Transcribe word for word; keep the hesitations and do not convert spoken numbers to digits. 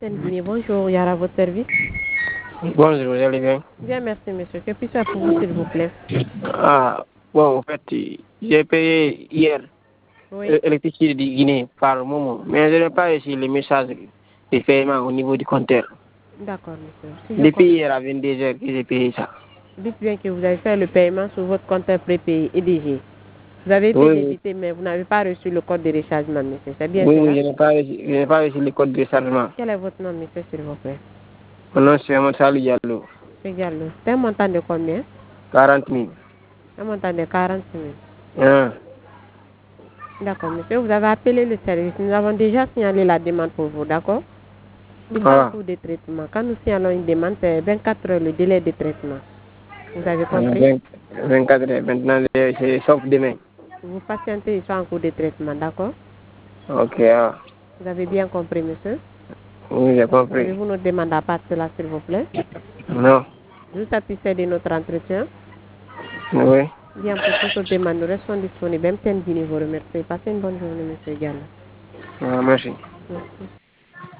Guinée, bonjour, Yara, à votre service. Bonjour, vous allez bien? Bien, merci, monsieur. Que puis-je faire pour vous, s'il vous plaît? Ah, bon, en fait, j'ai payé hier Oui. l'électricité de Guinée par moment, mais je n'ai pas reçu les messages de paiement au niveau du compteur. D'accord, monsieur. Si je Depuis comprends. hier à vingt-deux heures que j'ai payé ça. Dites bien que vous avez fait le paiement sur votre compteur prépayé E D G. Vous avez été Oui, oui, débité, mais vous n'avez pas reçu le code de rechargement, monsieur. C'est bien oui, oui, cela? je n'ai pas reçu, je n'ai pas reçu le code de chargement. Quel est votre nom, monsieur, s'il vous plaît? Mon nom c'est Amadou Diallo. C'est Diallo. C'est un montant de combien? quarante mille. Un montant de quarante mille. Ah, D'accord, monsieur. Vous avez appelé le service. Nous avons déjà signalé la demande pour vous, d'accord? Il est en ah, cours de traitement. Quand nous signalons une demande, c'est vingt-quatre heures le délai de traitement. Vous avez compris? vingt vingt-quatre heures. Maintenant, c'est sauf demain. Vous patientez, ils sont en cours de traitement, d'accord? Ok, ah. Vous avez bien compris, monsieur? Oui, j'ai compris. Avez-vous notre demande à part cela, s'il vous plaît? Non, Vous satisfait de notre entretien? oui. Bien, pour toute autre demande, nous restons disponibles. M T N Guinée vous remercie. Passez une bonne journée, monsieur Diallo. Ah, merci. Merci.